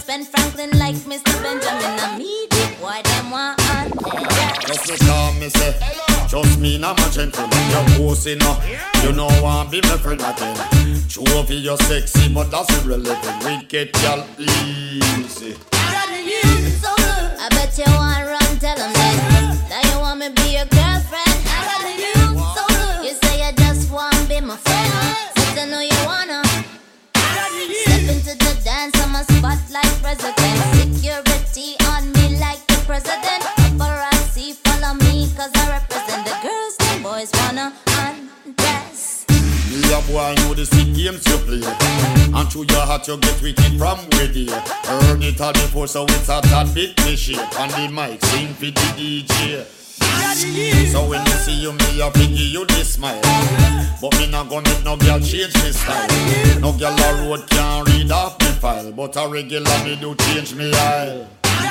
Ben Franklin like Mr. Benjamin. And me, why them want undress? Just because me say, just me not my gentleman. You're pussy no, you know want be my friend again. True of you're sexy, but that's irrelevant. Wicked girl, easy. I bet you want run, tell them that you want me be your girlfriend. You say you just want be my friend, but I know you wanna. Step into the dance, I'm a spotlight president. Security on me like the president. Paparazzi follow me cause I represent the girls and boys wanna undress. Me a boy know the sick games you play, and through your heart you get wicked from where they heard it all before, so it's a tad bit fishy. On the mic sing for the DJ. So when you see you, me a give you this smile, but me not gonna make no girl change me style. No girl a road can't read off me file, but a regular me do change me aisle.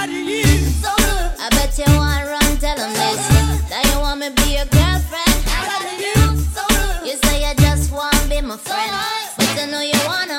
I bet you want run, tell them this, that you want me be your girlfriend. You say you just want be my friend, but I know you wanna.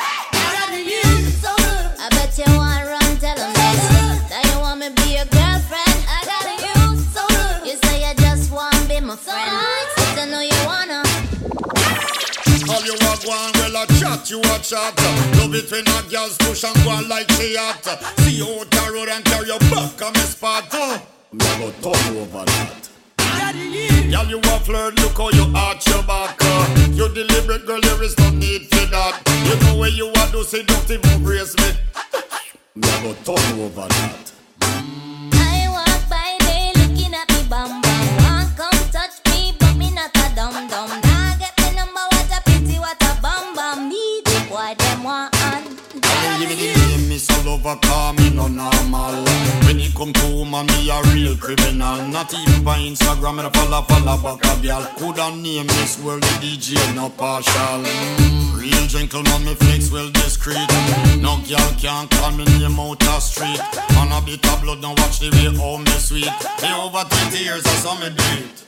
I bet you want run, tell them this, that you want me be your girlfriend. You say you just want be my friend, but I know you wanna. All you a go on, well a chat, you a chat. Love it when a girl's push and go on like she hot. See you out the road and carry your back on me spot. Me a go turn over that. Girl, you a flirt, look how you arch your back. You deliberate, girl, there is no need for that. You know where you a do, say don't even brace me. Me a go turn over that. I walk by day looking at me bum bum. Want come touch me, but me not a dum dum. Nah get me number, what a pity, what a bum bum. Me the boy them want on. Give me the name, Miss Lover, call me no normal. When it come to woman, me a real criminal. Not even by Instagram, and follow back a girl. Coulda name Miss World, the DJ, no partial. Real gentleman, me flex well discreet. No girl can call me name out the street. On a bit of blood, now watch the way how me sweet. Me over 20 years, I saw me do it.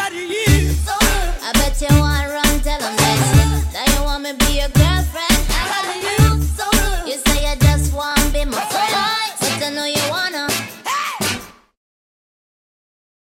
I bet you want run, tell them this, that you want me be your girlfriend. You say you just want be